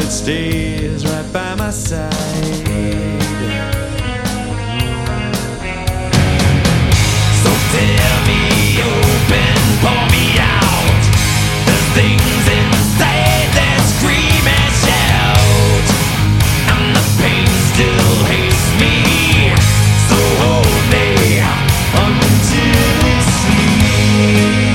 it stays right by my side. So tear me open, pour me out. There's things inside that scream and shout, and the pain still hates me. So hold me until you sleep.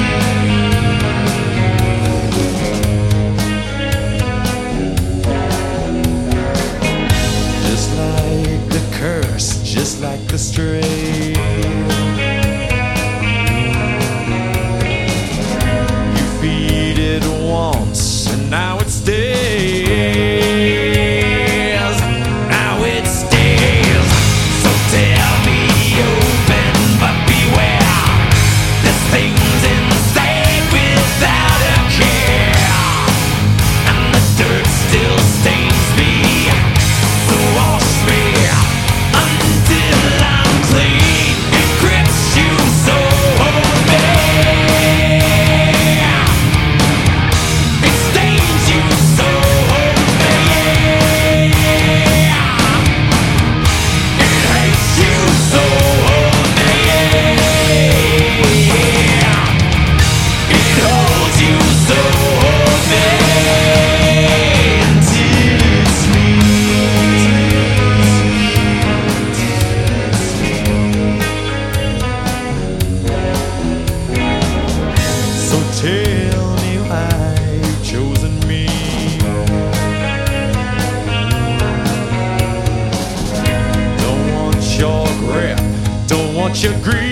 Just like the curse, just like the stray. You feed it once, and now it stays. Now it stays. So tear me open, but beware. There's things inside without a care, and the dirt still stains me. So wash me until I'm clean. It grips you, so hold me. It stains you, so hold me. It hates you, so hold me. It holds you, so hold me. Until it's me. So tell me why you've chosen me. Don't want your grip, don't want your greed.